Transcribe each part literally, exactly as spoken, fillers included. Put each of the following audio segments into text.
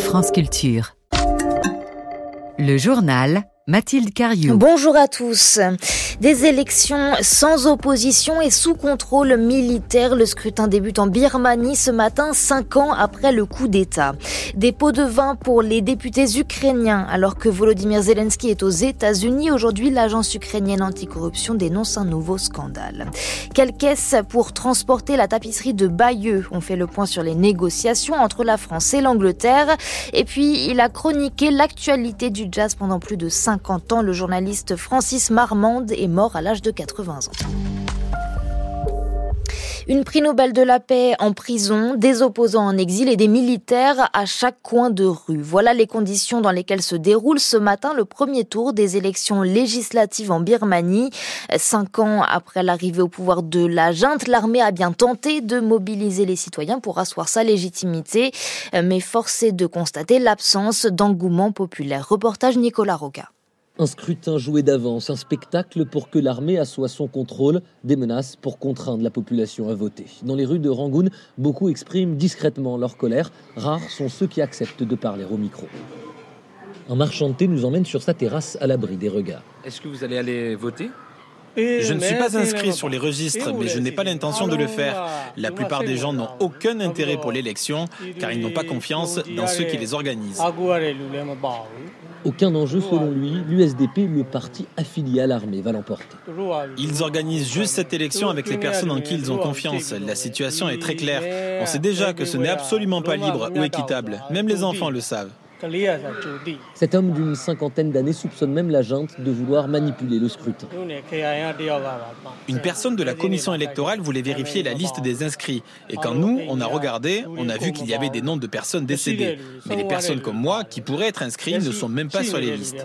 France Culture. Le journal Mathilde Cariou. Bonjour à tous. Des élections sans opposition et sous contrôle militaire. Le scrutin débute en Birmanie ce matin, cinq ans après le coup d'État. Des pots de vin pour les députés ukrainiens. Alors que Volodymyr Zelensky est aux États-Unis, aujourd'hui, l'agence ukrainienne anticorruption dénonce un nouveau scandale. Quelle caisse pour transporter la tapisserie de Bayeux? On fait le point sur les négociations entre la France et l'Angleterre. Et puis, il a chroniqué l'actualité du jazz pendant plus de cinquante ans. Le journaliste Francis Marmande est mort à l'âge de quatre-vingts ans. Une prix Nobel de la paix en prison, des opposants en exil et des militaires à chaque coin de rue. Voilà les conditions dans lesquelles se déroule ce matin le premier tour des élections législatives en Birmanie. Cinq ans après l'arrivée au pouvoir de la junte, l'armée a bien tenté de mobiliser les citoyens pour asseoir sa légitimité. Mais force est de constater l'absence d'engouement populaire. Reportage Nicolas Roca. Un scrutin joué d'avance, un spectacle pour que l'armée assoie son contrôle, des menaces pour contraindre la population à voter. Dans les rues de Rangoon, beaucoup expriment discrètement leur colère. Rares sont ceux qui acceptent de parler au micro. Un marchand de thé nous emmène sur sa terrasse à l'abri des regards. Est-ce que vous allez aller voter ? Je ne suis pas inscrit sur les registres, mais je n'ai pas l'intention de le faire. La plupart des gens n'ont aucun intérêt pour l'élection, car ils n'ont pas confiance dans ceux qui les organisent. Aucun enjeu selon lui, l'U S D P, le parti affilié à l'armée, va l'emporter. Ils organisent juste cette élection avec les personnes en qui ils ont confiance. La situation est très claire. On sait déjà que ce n'est absolument pas libre ou équitable. Même les enfants le savent. Cet homme d'une cinquantaine d'années soupçonne même la junte de vouloir manipuler le scrutin. Une personne de la commission électorale voulait vérifier la liste des inscrits. Et quand nous, on a regardé, on a vu qu'il y avait des noms de personnes décédées. Mais les personnes comme moi, qui pourraient être inscrites, ne sont même pas sur les listes.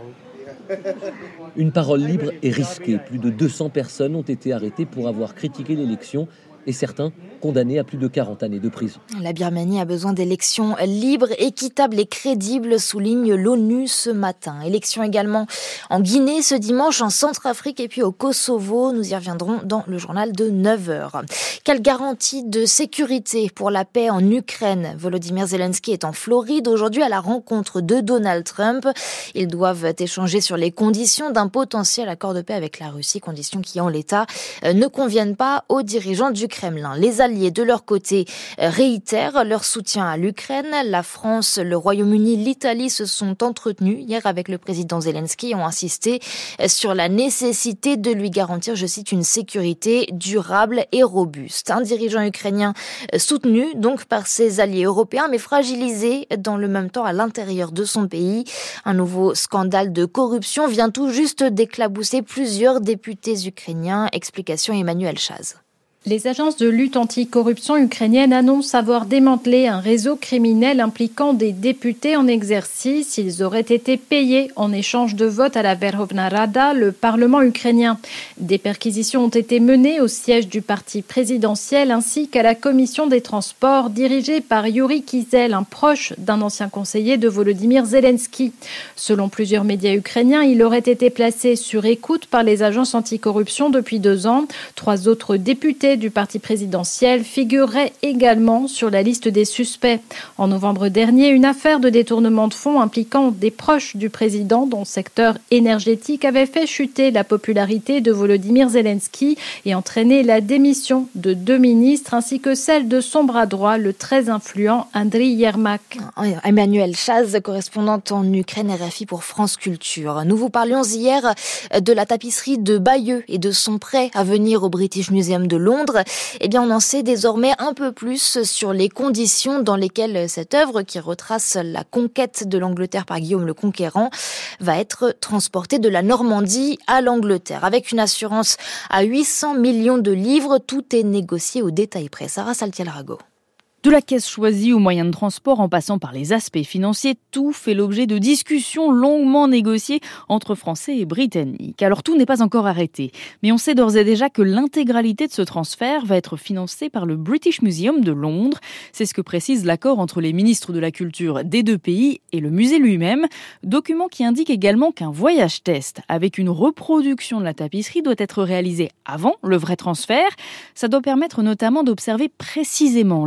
Une parole libre et risquée. Plus de deux cents personnes ont été arrêtées pour avoir critiqué l'élection et certains condamnés à plus de quarante années de prison. La Birmanie a besoin d'élections libres, équitables et crédibles, souligne l'ONU ce matin. Élections également en Guinée ce dimanche, en Centrafrique et puis au Kosovo. Nous y reviendrons dans le journal de neuf heures. Quelle garantie de sécurité pour la paix en Ukraine? Volodymyr Zelensky est en Floride aujourd'hui à la rencontre de Donald Trump. Ils doivent échanger sur les conditions d'un potentiel accord de paix avec la Russie, conditions qui en l'état ne conviennent pas aux dirigeants du Kremlin. Les alliés de leur côté réitèrent leur soutien à l'Ukraine. La France, le Royaume-Uni, l'Italie se sont entretenus hier avec le président Zelensky et ont insisté sur la nécessité de lui garantir, je cite, une sécurité durable et robuste. Un dirigeant ukrainien soutenu donc par ses alliés européens mais fragilisé dans le même temps à l'intérieur de son pays. Un nouveau scandale de corruption vient tout juste d'éclabousser plusieurs députés ukrainiens. Explication Emmanuel Chaz. Les agences de lutte anticorruption ukrainiennes annoncent avoir démantelé un réseau criminel impliquant des députés en exercice. Ils auraient été payés en échange de votes à la Verkhovna Rada, le Parlement ukrainien. Des perquisitions ont été menées au siège du parti présidentiel ainsi qu'à la commission des transports dirigée par Yuri Kizel, un proche d'un ancien conseiller de Volodymyr Zelensky. Selon plusieurs médias ukrainiens, il aurait été placé sur écoute par les agences anticorruption depuis deux ans. Trois autres députés du parti présidentiel figurait également sur la liste des suspects. En novembre dernier, une affaire de détournement de fonds impliquant des proches du président dans le secteur énergétique avait fait chuter la popularité de Volodymyr Zelensky et entraîné la démission de deux ministres ainsi que celle de son bras droit, le très influent Andriy Yermak. Emmanuel Chaz, correspondante en Ukraine R F I pour France Culture. Nous vous parlions hier de la tapisserie de Bayeux et de son prêt à venir au British Museum de Londres. Eh bien, on en sait désormais un peu plus sur les conditions dans lesquelles cette œuvre, qui retrace la conquête de l'Angleterre par Guillaume le Conquérant, va être transportée de la Normandie à l'Angleterre. Avec une assurance à huit cents millions de livres, tout est négocié au détail près. Sarah Saltiel-Rago. De la caisse choisie aux moyens de transport en passant par les aspects financiers, tout fait l'objet de discussions longuement négociées entre Français et Britanniques. Alors tout n'est pas encore arrêté, mais on sait d'ores et déjà que l'intégralité de ce transfert va être financée par le British Museum de Londres. C'est ce que précise l'accord entre les ministres de la Culture des deux pays et le musée lui-même. Document qui indique également qu'un voyage test avec une reproduction de la tapisserie doit être réalisé avant le vrai transfert. Ça doit permettre notamment d'observer précisément les effets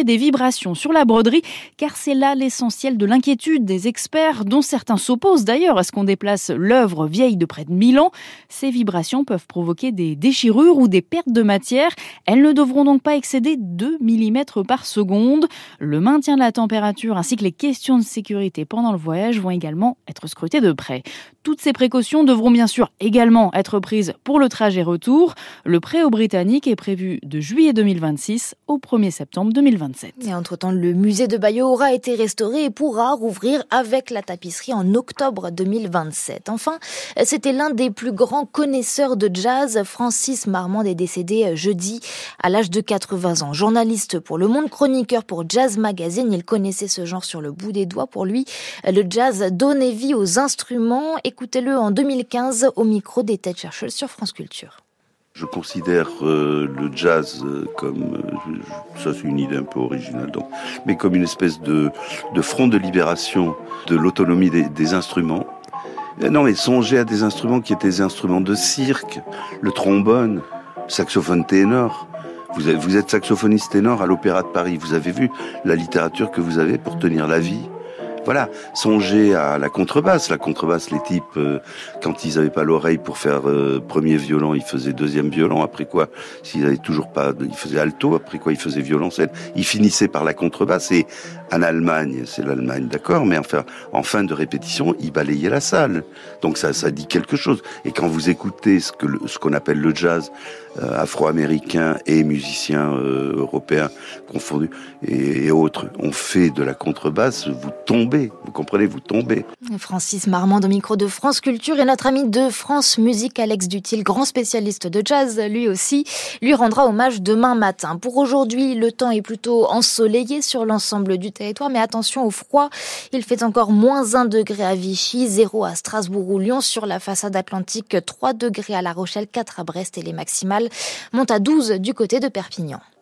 des vibrations sur la broderie, car c'est là l'essentiel de l'inquiétude des experts, dont certains s'opposent d'ailleurs à ce qu'on déplace l'œuvre vieille de près de mille ans. Ces vibrations peuvent provoquer des déchirures ou des pertes de matière. Elles ne devront donc pas excéder deux millimètres par seconde. Le maintien de la température ainsi que les questions de sécurité pendant le voyage vont également être scrutées de près. Toutes ces précautions devront bien sûr également être prises pour le trajet retour. Le prêt aux Britanniques est prévu de juillet deux mille vingt-six au premier septembre deux mille vingt-sept. Et entre-temps, le musée de Bayeux aura été restauré et pourra rouvrir avec la tapisserie en octobre deux mille vingt-sept. Enfin, c'était l'un des plus grands connaisseurs de jazz. Francis Marmande est décédé jeudi à l'âge de quatre-vingts ans. Journaliste pour Le Monde, chroniqueur pour Jazz Magazine, il connaissait ce genre sur le bout des doigts. Pour lui, le jazz donnait vie aux instruments. Écoutez-le en deux mille quinze au micro des Têtes chercheuses sur France Culture. Je considère euh, le jazz comme, euh, ça c'est une idée un peu originale, donc, mais comme une espèce de, de front de libération de l'autonomie des, des instruments. Et non mais songez à des instruments qui étaient des instruments de cirque, le trombone, le saxophone ténor. Vous, avez, vous êtes saxophoniste ténor à l'Opéra de Paris, vous avez vu la littérature que vous avez pour tenir la vie. Voilà, songez à la contrebasse. La contrebasse, les types, euh, quand ils n'avaient pas l'oreille pour faire euh, premier violon, ils faisaient deuxième violon. Après quoi, s'ils n'avaient toujours pas, ils faisaient alto. Après quoi, ils faisaient violoncelle. Ils finissaient par la contrebasse. Et en Allemagne, c'est l'Allemagne, d'accord, mais enfin, en fin de répétition, ils balayaient la salle. Donc ça, ça dit quelque chose. Et quand vous écoutez ce que le, ce qu'on appelle le jazz euh, afro-américain et musiciens euh, européens confondus et, et autres, on fait de la contrebasse, vous tombez. Vous comprenez, vous tombez. Francis Marmande au micro de France Culture et notre ami de France Musique, Alex Dutil, grand spécialiste de jazz, lui aussi, lui rendra hommage demain matin. Pour aujourd'hui, le temps est plutôt ensoleillé sur l'ensemble du territoire, mais attention au froid. Il fait encore moins un degré à Vichy, zéro à Strasbourg ou Lyon. Sur la façade atlantique, trois degrés à La Rochelle, quatre à Brest et les maximales montent à douze du côté de Perpignan.